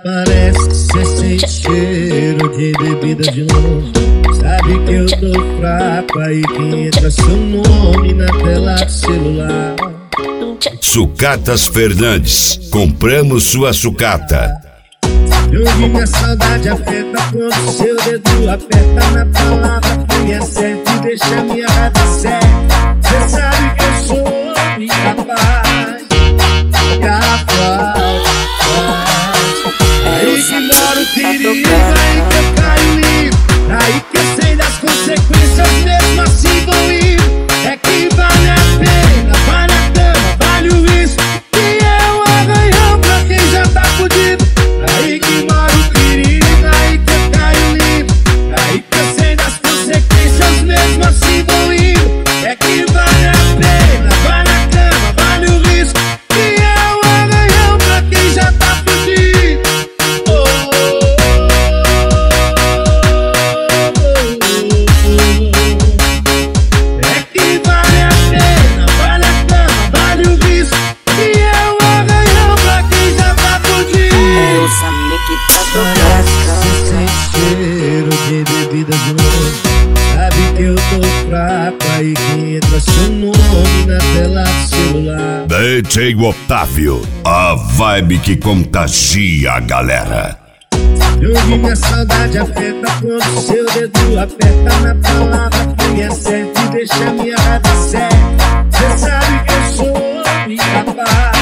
parece que cê sente cheiro de bebida de longe. Sabe que eu tô fraco, aí que entra seu nome na tela do celular. Sucatas Fernandes, compramos sua sucata. Eu vi minha saudade afeta quando seu dedo aperta na palavra que me acerta e deixa minha raiva certa. Cê sabe que eu sou incapaz, capaz. Aí que mora o perigo, aí que eu caio livre, aí que eu sei das consequências, mesmo assim vou ir. É que vale a pena, vale a cama, vale o risco, e é um arranhão pra quem já tá fudido. Aí que mora o perigo, aí que eu caio livre, aí que eu sei das consequências, mesmo assim vou ir. É que vale a pena, vale a cama, vale o risco, e é um arranhão pra quem já tá fudido. É que vale a pena, vale a cama, vale o risco, e é um arranhão pra quem já tá fudido. Eu sabia que tá Parece que cê sente cheiro de bebida de longe. Sabe que eu tô fraco, aí que entra seu nome na tela do celular. DJ Otávio, a vibe que contagia a galera. Eu vi minha saudade afeta quando seu dedo aperta na palavra que me acerta e deixa minha raiva certa. Cê sabe que eu sou incapaz.